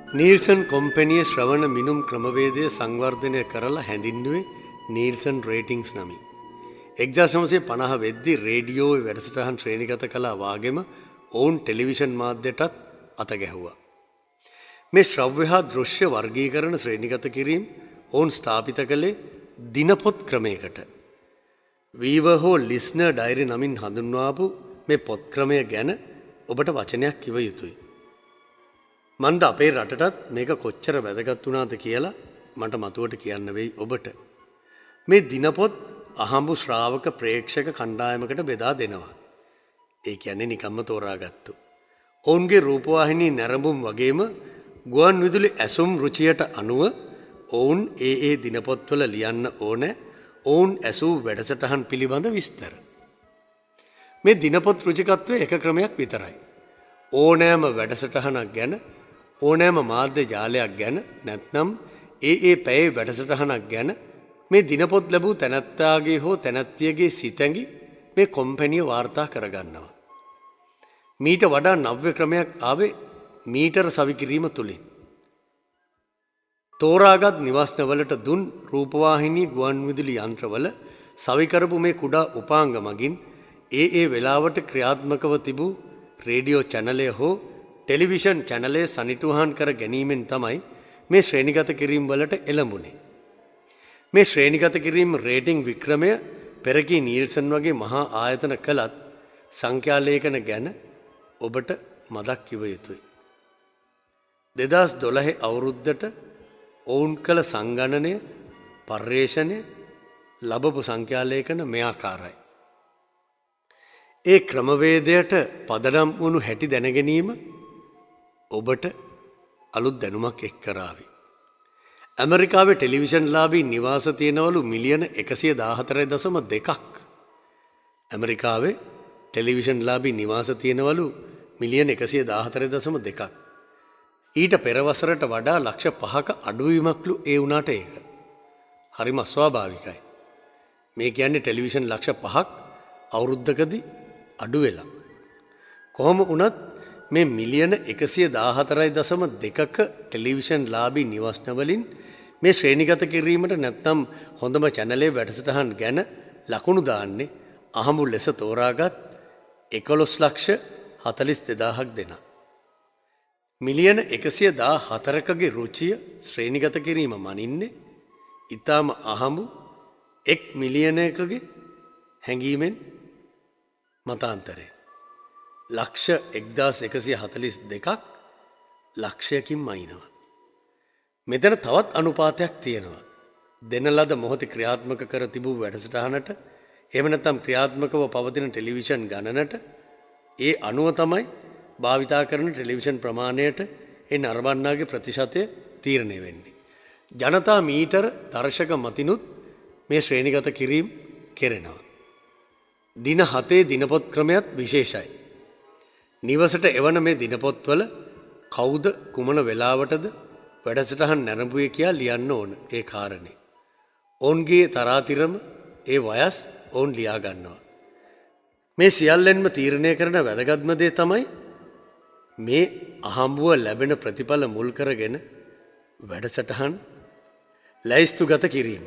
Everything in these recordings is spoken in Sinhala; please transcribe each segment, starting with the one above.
නීල්සන් කොම්පැනියේ ශ්‍රවණ මිනුම් ක්‍රමවේදය සංවර්ධනය කරලා හැඳින්නුවේ නීල්සන් රේටිංස් නමින්. 1950 වෙද්දී රේඩියෝවේ වැඩසටහන් ශ්‍රේණිගත කළා වාගෙම ඔවුන් ටෙලිවිෂන් මාධ්‍යයටත් අත ගැහුවා. මේ ශ්‍රව්‍ය හා දෘශ්‍ය වර්ගීකරණ ශ්‍රේණිගත කිරීම ඔවුන් ස්ථාපිත කළේ දිනපොත් ක්‍රමයකට. වීවර් හෝ ලිස්නර් ඩයරි නමින් හඳුන්වාපු මේ පොත් ක්‍රමය ගැන ඔබට වචනයක් කිව යුතුයි. මන්ද අපේ රටටත් මේක කොච්චර වැදගත් වුණාද කියලා මට මතුවට කියන්න වෙයි ඔබට. මේ දිනපොත් අහඹු ශ්‍රාවක ප්‍රේක්ෂක කණ්ඩායමකට බෙදා දෙනවා. ඒ කියන්නේ නිකම්ම තෝරාගත්තු. ඔවුන්ගේ රූපවාහිනී නැරඹුම් වගේම ගුවන් විදුලි ඇසුම් රුචියට අනුව ඔවුන් ඒ දිනපොත්වල ලියන්න ඕනෑ ඔවුන් ඇසූ වැඩසටහන් පිළිබඳ විස්තර. මේ දිනපොත් රුචිකත්වය එක ක්‍රමයක් විතරයි. ඕනෑම වැඩසටහනක් ගැන ඕනෑම මාධ්‍ය ජාලයක් ගැන නැත්නම් ඒ පැයේ වැඩසටහනක් ගැන මේ දිනපොත් ලැබූ තැනැත්තාගේ හෝ තැනැත්තියගේ සිතැඟි මේ කොම්පැනිය වාර්තා කරගන්නවා. මීට වඩා නව්‍ය ක්‍රමයක් ආවේ මීටර සවිකිරීම තුළින්. තෝරාගත් නිවස්නවලට දුන් රූපවාහිනී ගුවන් විදුලි යන්ත්‍රවල සවිකරපු මේ කුඩා උපාංග මගින් ඒ වෙලාවට ක්‍රියාත්මකව තිබූ රේඩියෝ චැනලය හෝ ටෙලිවිෂන් චැනලය සනිටුහන් කර ගැනීමෙන් තමයි මේ ශ්‍රේණිගත කිරීම් වලට එළඹුණේ. මේ ශ්‍රේණිගත කිරීම් රේටිං වික්‍රමය පෙරකී නීල්සන් වගේ මහා ආයතන කළත් සංඛ්‍යාලේඛන ගැන ඔබට මදක් කිව යුතුයි. 2012 අවුරුද්දට ඔවුන් කළ සංගණනය පර්යේෂණය ලබපු සංඛ්‍යාලේඛන මේ ආකාරයි. ඒ ක්‍රමවේදයට පදනම් වුණු හැටි දැනගැනීම ඔබට අලුත් දැනුමක් එක් කරාවි. ඇමරිකාවේ ටෙලිවිෂන් ලාබී නිවාස තියෙනවලු මිලියන 114.2ක්. ඇමරිකාවේ ටෙලිවිෂන් ලාබී නිවාස තියෙනවලු මිලියන 114.2ක්. ඊට පෙරවසරට වඩා ලක්ෂ 5ක අඩුවීමක්ලු ඒ වුණාට ඒක. හරිම අස්වාභාවිකයි. මේ කියන්නේ ටෙලිවිෂන් ලක්ෂ 5ක් අවුරුද්දකදී අඩු වෙලා. කොහොම වුණත් මේ මිලියන 114.2ක ටෙලිවිෂන් ලාබී නිවස්නවලින් මේ ශ්‍රේණිගත කිරීමට නැත්නම් හොඳම චැනලේ වැඩසටහන් ගැන ලකුණු දාන්නේ අහඹු ලෙස තෝරාගත් 11,42,000ක් දෙනා. මිලියන 114කගේ රුචිය ශ්‍රේණිගත කිරීම මනින්නේ ඊටාම අහඹු 1 මිලියනයකගේ හැඟීමෙන් මතාන්තරේ. ලක්ෂ 1142ක් ලක්ෂයකින් මයිනවා. මෙතන තවත් අනුපාතයක් තියෙනවා. දෙන ලද මොහොතේ ක්‍රියාත්මක කර තිබූ වැඩසටහනට එහෙම නැත්නම් ක්‍රියාත්මකව පවතින ටෙලිවිෂන් ගණනට ඒ අනුව තමයි භාවිතා කරන ටෙලිවිෂන් ප්‍රමාණයට ඒ නරඹන්නාගේ ප්‍රතිශතය තීරණය වෙන්නේ. ජනතා මීටර දර්ශක මතිනුත් මේ ශ්‍රේණිගත කිරීම කෙරෙනවා. දින 7 දිනපොත් ක්‍රමයක් විශේෂයි. නිවසට එවන මේ දිනපොත්වල කවුද කුමන වෙලාවටද වැඩසටහන් නැරඹුවේ කියලා ලියන්න ඕන ඒ කාරණේ. ඔවුන්ගේ තරාතිරම ඒ වයස් ඔවුන් ලියා ගන්නවා. මේ සියල්ලෙන්ම තීරණය කරන වැදගත්ම දේ තමයි මේ අහඹුව ලැබෙන ප්‍රතිඵල මුල් කරගෙන වැඩසටහන් ලැයිස්තුගත කිරීම.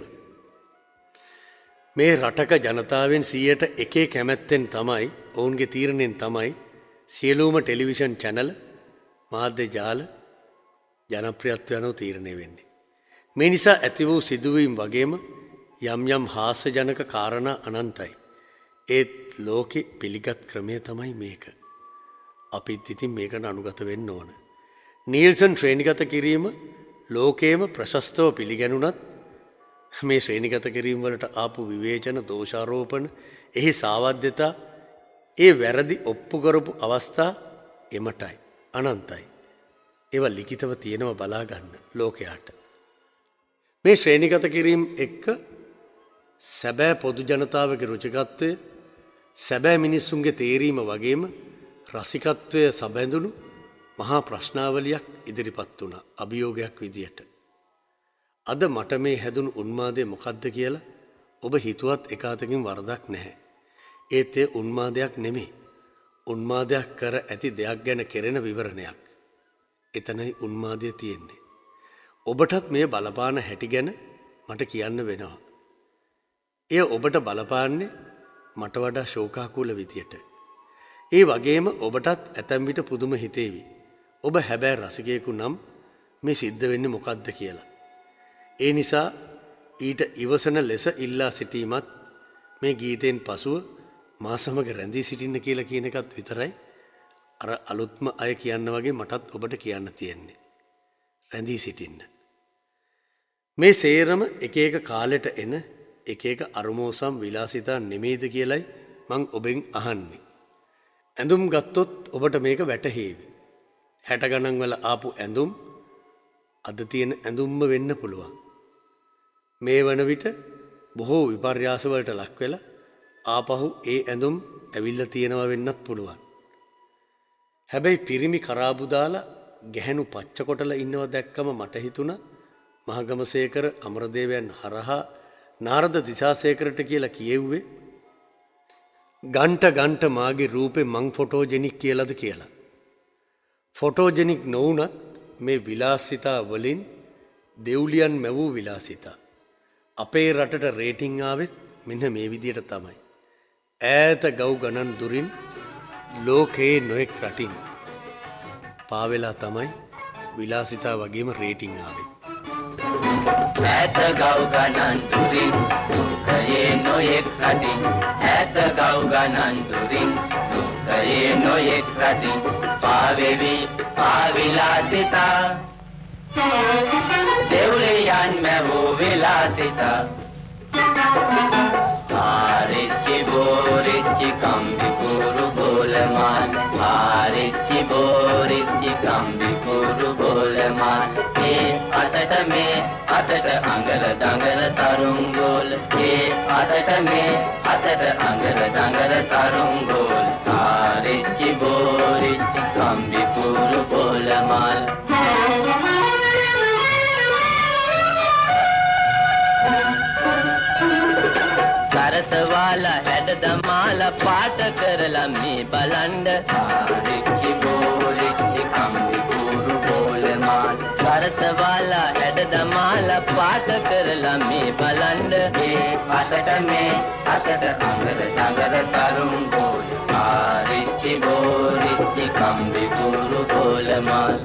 මේ රටක ජනතාවෙන් 100% කැමැත්තෙන් තමයි ඔවුන්ගේ තීරණයෙන් තමයි සියලුම ටෙලිවිෂන් චැනල මාධ්‍ය ජාල ජනප්‍රියත්වය අනුව තීරණය වෙන්නේ. මේ නිසා ඇති වූ සිදුවීම් වගේම යම් හාස්‍යජනක කාරණා අනන්තයි. ඒත් ලෝකෙ පිළිගත් ක්‍රමය තමයි මේක. අපිත් ඉතින් මේකට අනුගත වෙන්න ඕන. නීල්සන් ශ්‍රේණිගත කිරීම ලෝකයේම ප්‍රශස්තව පිළිගැනුණත් මේ ශ්‍රේණිගත කිරීම වලට ආපු විවේචන දෝෂාරෝපණ එහි සාවද්‍යතා ඒ වැරදි ඔප්පු කරපු අවස්ථා එමටයි අනන්තයි. ඒවා ලිඛිතව තියෙනව බලා ගන්න ලෝකයාට. මේ ශ්‍රේණිගත කිරීම එක්ක සැබෑ පොදු ජනතාවගේ රුචිකත්වය සැබෑ මිනිස්සුන්ගේ තේරීම වගේම රසිකත්වය සබැඳුණු මහා ප්‍රශ්නාවලියක් ඉදිරිපත් වුණා අභියෝගයක් විදියට. අද මට මේ හැදුණු උන්මාදය මොකක්ද කියලා ඔබ හිතුවත් එක අතකින් වරදක් නැහැ. ඒත් ඒ උන්මාදයක් නෙමෙයි. උන්මාදයක් කර ඇති දෙයක් ගැන කෙරෙන විවරණයක්. එතනයි උන්මාදය තියෙන්නේ. ඔබටත් මේ බලපාන හැටි ගැන මට කියන්න වෙනවා. එය ඔබට බලපාන්නේ මට වඩා ශෝකාකූල විදියට. ඒ වගේම ඔබටත් ඇතැම් විට පුදුම හිතේවි. ඔබ හැබැයි රසිකයෙකු නම් මේ සිද්ධ වෙන්නේ මොකක්ද කියලා. ඒ නිසා ඊට ඉවසන ලෙස ඉල්ලා සිටීමත් මේ ගීතයෙන් පසුව මා සමග රැඳී සිටින්න කියලා කියන එකත් විතරයි අර අලුත්ම අය කියන්න වගේ මටත් ඔබට කියන්න තියෙන්නේ. රැඳී සිටින්න. මේ සේරම එක එක කාලෙට එන එක එක අරුමෝසම් විලාසිතා නෙමෙයිද කියලයි මං ඔබෙන් අහන්නේ. ඇඳුම් ගත්තොත් ඔබට මේක වැටහේවි. 60 ගණන් වල ආපු ඇඳුම් අද තියෙන ඇඳුම්ම වෙන්න පුළුවන්. මේ වන විට බොහෝ විපර්යාස වලට ලක් වෙලා ආපහු ඒ ඇඳුම් ඇවිල්ලා තියෙනවා වෙන්නත් පුළුවන්. හැබැයි පිරිමි කරාබු දාලා ගැහැණු පච්ච කොටලා ඉන්නව දැක්කම මට හිතුණා මහගමසේකර අමරදේවයන් හරහා නාරද දිසාසේකරට කියලා කියෙව්වේ ගන්ට මාගේ රූපේ මං ෆොටෝජෙනික් කියලාද කියලා. ෆොටෝජෙනික් නොවුනත් මේ විලාසිතා වලින් දෙව්ලියන් මැවූ විලාසිතා. අපේ රටට රේටිං ආවෙත් මෙන්න මේ විදියට තමයි. ඈත ගව් ගණන් දුරින් ලෝකයේ නොයෙක් රටින් පාවෙලා තමයි විලාසිතා වගේම රේටිං ආවෙත්. ඈත ගව් ගණන් දුරින් ලෝකයේ නොයෙක් රටින් ඈත ගව් ගණන් දුරින් ලෝකයේ නොයෙක් රටින් පාවෙවි පාවිලාසිතා දෙව්ලියන් මැවූ විලාසිතා ආරිච්චි බෝරිච්චි කම්බි කුරු බෝලමාන ආරිච්චි බෝරිච්චි කම්බි කුරු බෝලමාන ඒ අතට මේ අතට අඟල දඟල තරුන් ගෝල ඒ අතට මේ අතට අඟල දඟල තරුන් ගෝල ආරිච්චි බෝරිච්චි කම්බි කුරු බෝලමාන සරසවාලා හැඩ දමාලා පාට කරලා මේ බලන්ඩ ආරිච්චි බෝරිච්චි කම්බි කුරු බෝලමාන සරසවාලා හැඩ දමාලා පාට කරලා මේ බලන්ඩ ඒ අතට මේ අතට අඟර දඟර තරුන් බෝල ආරිච්චි බෝරිච්චි කම්බි කුරු බෝලමාන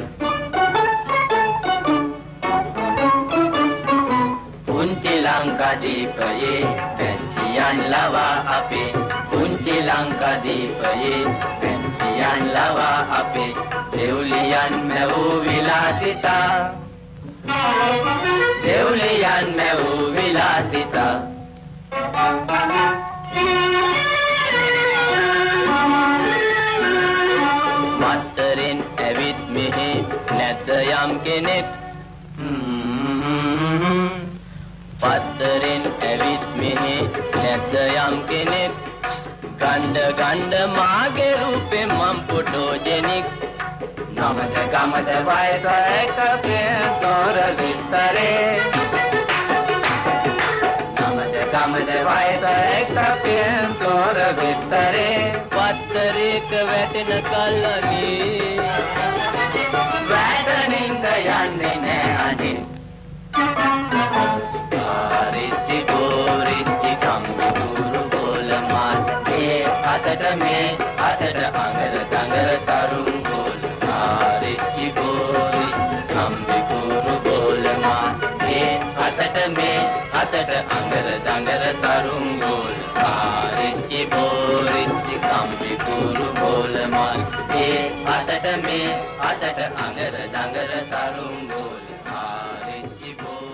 පුංචි ලංකාදීපයේ පැන්සියන් ලවා අපේ පුංචි ලංකාදීපයේ පැන්සියන් ලවා අපේ දෙව්ලියන් මැවූ විලාසිතා දෙව්ලියන් මැවූ විලාසිතා මත්තරින් ඇවිත් මෙහි නැද්ද යම් කෙනෙක් පත්තරෙන් ඇවිත් මෙහි නැද්ද යම් කෙනෙක් ගණ්ඩ මාගේ රූපේ මම් ෆොටෝජෙනික් නමද ගමද වයස එකපේ තොර විස්තරේ නමද ගමද වයස එකපේ තොර විස්තරේ පත්තරේක වැටෙන කල්ලනේ වැටෙනින්ද යන්නේ නෑ අනේ ආරිච්චි බෝරිච්චි කම්බි කුරු බෝලමාන ඒ අතට මේ අතට අඟර දඟර තරුන් ගෝල ආරිච්චි බෝරිච්චි කම්බි කුරු බෝලමාන ඒ අතට මේ අතට අඟර දඟර තරුන් ගෝල ආරිච්චි බෝරිච්චි කම්බි කුරු බෝලමාන ඒ අතට මේ අතට අඟර දඟර තරුන් ගෝල ආරිච්චි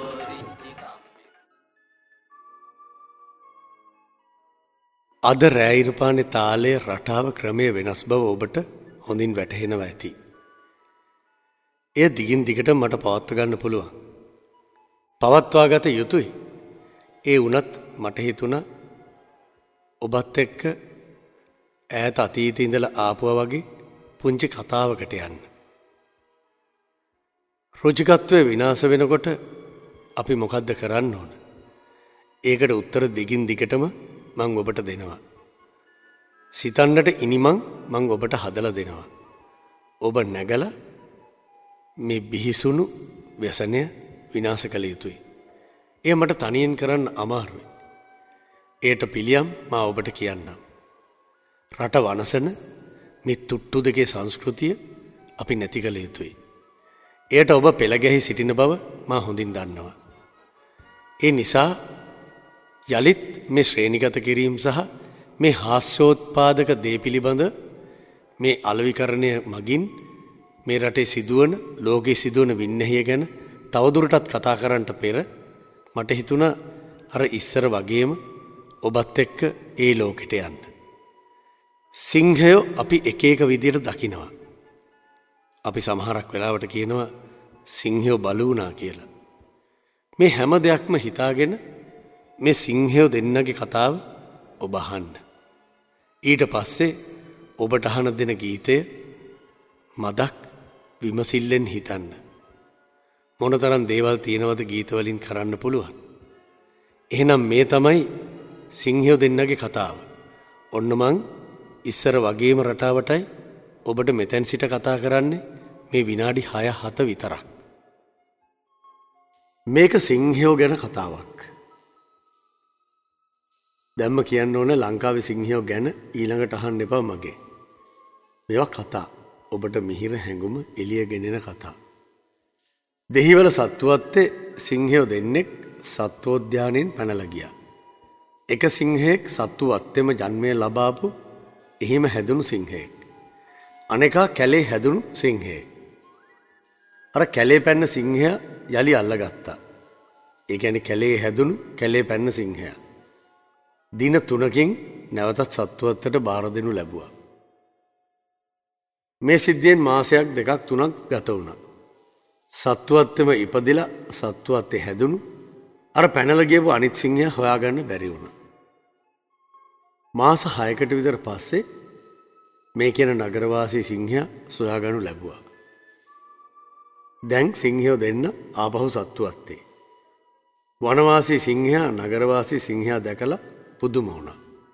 අද රෑයිරපානේ තාලයේ රටාව ක්‍රමය වෙනස් බව ඔබට හොඳින් වැටහෙනවා ඇති. එය දිගින් දිගට මට පවත්ව ගන්න පුළුවන්. පවත්වා ගත යුතුයි. ඒ වුණත් මට හිතුණා ඔබත් එක්ක ඈත අතීතේ ඉඳලා ආපුවා වගේ පුංචි කතාවකට යන්න. රුචිකත්වය විනාශ වෙනකොට අපි මොකද්ද කරන්න ඕන? ඒකට උත්තර දිගින් දිගටම මං ඔබට දෙනවා. සිතන්නට ඉනිමං මං ඔබට හදලා දෙනවා. ඔබ නැගලා මේ බිහිසුණු ව්‍යසනය විනාශ කළ යුතුයි. එය මට තනියෙන් කරන්න අමාරුයි. එයට පිළියම් මා ඔබට කියන්නම්. රට වනසන මේ තුට්ටු දෙකේ සංස්කෘතිය අපි නැති කළ යුතුයි. එයට ඔබ පෙළගැහි සිටින බව මා හොඳින් දන්නවා. ඒ නිසා යලිත් මේ ශ්‍රේණිගත කිරීම සහ මේ හාස්‍යෝත්පාදක දේ පිළිබඳ මේ අලෙවිකරණය මගින් මේ රටේ සිදුවන ලෝකයේ සිදුවන වින්නැහිය ගැන තවදුරටත් කතා කරන්නට පෙර මට හිතුණා අර ඉස්සර වගේම ඔබත් එක්ක ඒ ලෝකෙට යන්න. සිංහයෝ අපි එක එක විදියට දකිනවා. අපි සමහරක් වෙලාවට කියනවා සිංහයෝ බලු වුණා කියලා. මේ හැම දෙයක්ම හිතාගෙන මේ සිංහයෝ දෙන්නගේ කතාව ඔබ අහන්න. ඊට පස්සේ ඔබට අහන දෙන ගීතය මදක් විමසිල්ලෙන් හිතන්න. මොනතරම් දේවල් තියෙනවද ගීතවලින් කරන්න පුළුවන්. එහෙනම් මේ තමයි සිංහයෝ දෙන්නගේ කතාව. ඔන්න මං ඉස්සර වගේම රටාවටයි ඔබට මෙතැන් සිට කතා කරන්නේ මේ විනාඩි 6-7 විතරක්. මේක සිංහයෝ ගැන කතාවක්. දැම්ම කියන්න ඕන ලංකාවේ සිංහයෝ ගැන ඊළඟට අහන්න එපා මගේ. මේවා කතා. ඔබට මිහිර හැඟුම එළිය ගෙනෙන කතා. දෙහිවල සත්තුවත්තේ සිංහයෝ දෙන්නෙක් සත්වෝද්‍යානයෙන් පැනලා ගියා. එක සිංහෙක් සත්තු වත්තේම ජන්මය ලබාපු එහිම හැදුණු සිංහෙක්. අනෙකා කැලේ හැදුණු සිංහෙක්. අර කැලේ පැන්න සිංහයා යලි අල්ලගත්තා. ඒ කියන්නේ කැලේ හැදුණු කැලේ පැන්න සිංහයා. දින 3කින් නැවතත් සත්තුවත්තට බාර දෙනු ලැබුවා. මේ සිද්ධියෙන් මාසයක් 2ක් 3ක් ගත වුණා. සත්තුවත්තෙම ඉපදිලා සත්තුවත්තේ හැදුණු අර පැනලා ගියපු අනිත් සිංහයා හොයාගන්න බැරි වුණා. මාස 6කට විතර පස්සේ මේ කියන නගරවාසී සිංහයා සොයාගනු ලැබුවා. දැන් සිංහයෝ දෙන්න ආපහු සත්තුවත්තේ. වනවාසී සිංහයා නගරවාසී සිංහයා දැකලා පුදුම වුණා.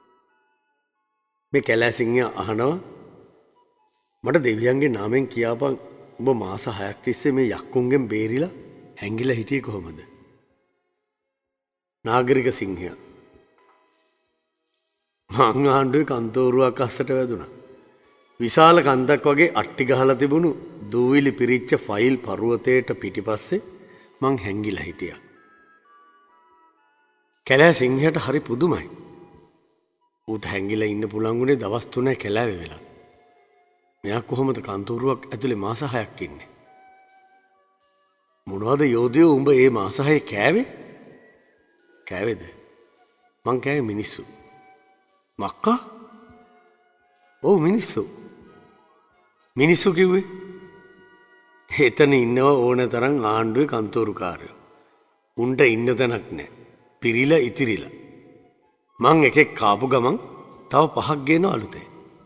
මේ කැලෑ සිංහයා අහනවා මට දෙවියන්ගේ නාමයෙන් කියාපන් ඔබ මාස 6ක් තිස්සේ මේ යක්කුන්ගෙන් බේරිලා හැංගිලා හිටියේ කොහොමද? නාගරික සිංහයා මං ආණ්ඩුවේ කන්තෝරුවක් අස්සට වැදුණා. විශාල කන්දක් වගේ අට්ටි ගහලා තිබුණු දූවිලි පිරිච්ච ෆයිල් පර්වතයට පිටිපස්සේ මං හැංගිලා හිටියා. කැලෑ සිංහයට හරි පුදුමයි. ඌට හැංගිලා ඉන්න පුළුවන් උනේ දවස් 3 කැලෑවේ වෙලා. මෙයා කොහොමද කන්තෝරුවක් ඇතුලේ මාස 6ක් ඉන්නේ? මොනවද යෝධයෝ උඹ මේ මාස 6 කෑවේ? කෑවේද? මං කෑවේ මිනිස්සු. මක්කා? ඔව් මිනිස්සු. මිනිස්සු කිව්වේ? එතන ඉන්නව ඕන තරම් ආණ්ඩුවේ කන්තෝරුකාරයෝ. උන්ට ඉන්න තැනක් නැහැ. පිරිලා ඉතිරිලා. මං එකෙක් කාපු ගමන් තව 5ක් ගේනවා අලුතේ.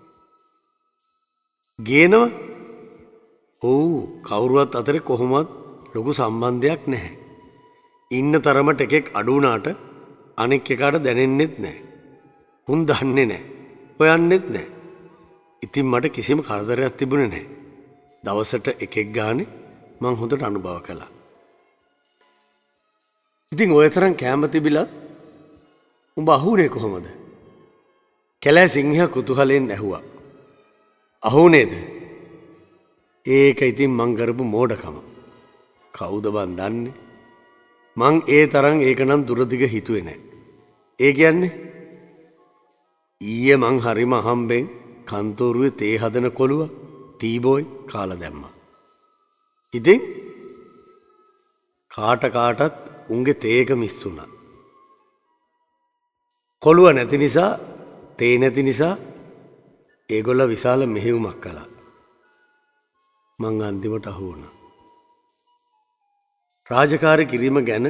ගේනවා? ඔව් කවුරුවත් අතරේ කොහොමවත් ලොකු සම්බන්ධයක් නැහැ. ඉන්න තරමට එකෙක් අඩු වුණාට අනෙක් එකාට දැනෙන්නෙත් නැහැ. උන් දන්නේ නැහැ. හොයන්නෙත් නැහැ. ඉතින් මට කිසිම කරදරයක් තිබුණේ නැහැ. දවසට එකෙක් ගානේ මං හොඳට අනුභව කළා. ඉතින් ඔය තරම් කැම තිබිලත් උඹ අහුනේ කොහොමද? කැලෑ සිංහයා කුතුහලෙන් ඇහුවා. අහුනේද? ඒක ඉතින් මං කරපු මෝඩකම. කවුද බන් දන්නේ? මං ඒ තරම් ඒක නම් දුරදිග හිතුවේ නැහැ. ඒ කියන්නේ ඊයේ මං හරිම අහම්බෙන් කන්තෝරුවේ තේ හදන කොළුව ටීබෝයි කාලා දැම්මා. ඉතින් කාටත් උන්ගේ තේක මිස් වුණා. කොළුව නැති නිසා තේ නැති නිසා ඒගොල්ල විශාල මෙහෙයුමක් කළා. මං අන්තිමට අහු වුණා. රාජකාරී කිරීම ගැන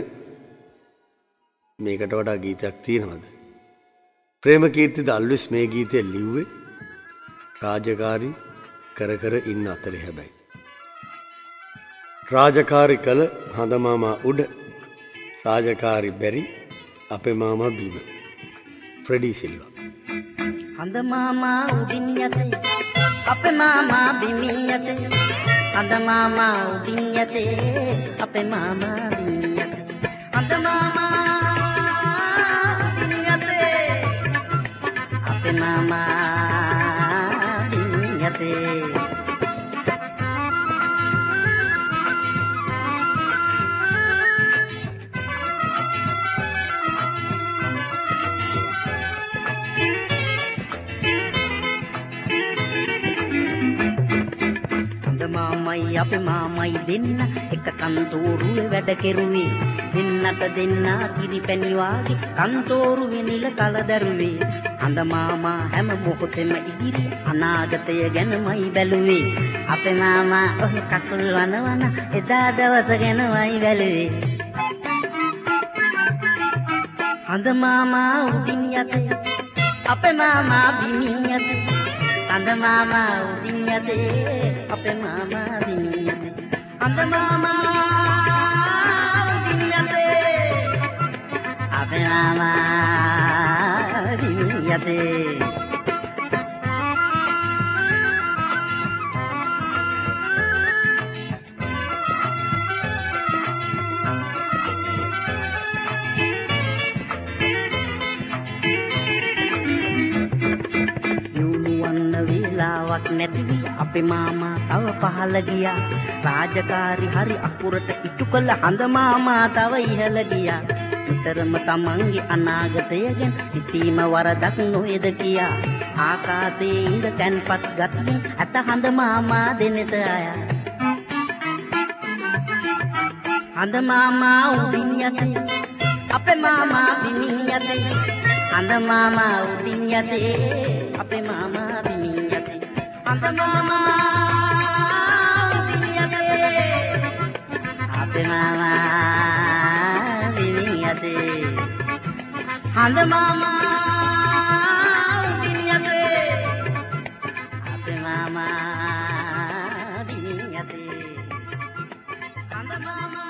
මේකට වඩා ගීතයක් තියෙනවද? ප්‍රේමකීර්ති දල්විස් මේ ගීතය ලිව්වේ රාජකාරී කර ඉන්න අතරේ හැබැයි. රාජකාරී කළ හඳ මාමා උඩ රාජකාරී බැරි අපේ මාමා බිම. ෆ්‍රෙඩි සිල්වා. හඳ මාමා උඩින් යතේ අපේ මාමා බිමින් යතේ අද මාමා උඩින් යතේ අපේ මාමා වින් යතේ අද මාමා උඩින් යතේ අපේ මාමා වින් යතේ මාමයි අපේ මාමයි දෙන්න එක කන්තෝරුවේ වැඩ කෙරුවේ දෙන්නට දෙන්නා කිරිපැණි වාගේ කන්තෝරුවේ නිල කලදරුවේ අඳ මාමා හැම මොහොතෙම ඉදිරි අනාගතය ගැනමයි බැලුවේ අපේ මාමා ඔහි කකුල් වනවන එදා දවස ගැනමයි බැලුවේ අඳ මාමා උඩින් යතේ අපේ මාමා බිමින් යතේ අඳ මාමා උඩින් යතේ අපේ මාමා විමින් යතේ අඳ මාමා උඩින් යතේ අපේ මාමා විමින් යතේ වෙලාවක් නැති අපේ මාමා තව පහළ ගියා රාජකාරි හරි අකුරට ඉටු කළ හඳ මාමා තව ඉහළ ගියා විතරම තමන්ගේ අනාගතය ගැන සිතීම වරදක් නොවේද කියා ආකාශයේ ඉඳ තැන්පත් ගතියෙන් ඇත හඳ මාමා දෙනෙත අය හඳ මාමා උඩින් යතේ අපේ මාමා බිමින් යතේ හඳ මාමා උඩින් යතේ අපේ මාමා බිමින් යතේ හඳ මාමා උඩින් යතේ අපේ මාමා බිමින් යතේ හඳ මාමා උඩින් යතේ අපේ මාමා බිමින් යතේ හඳ මාමා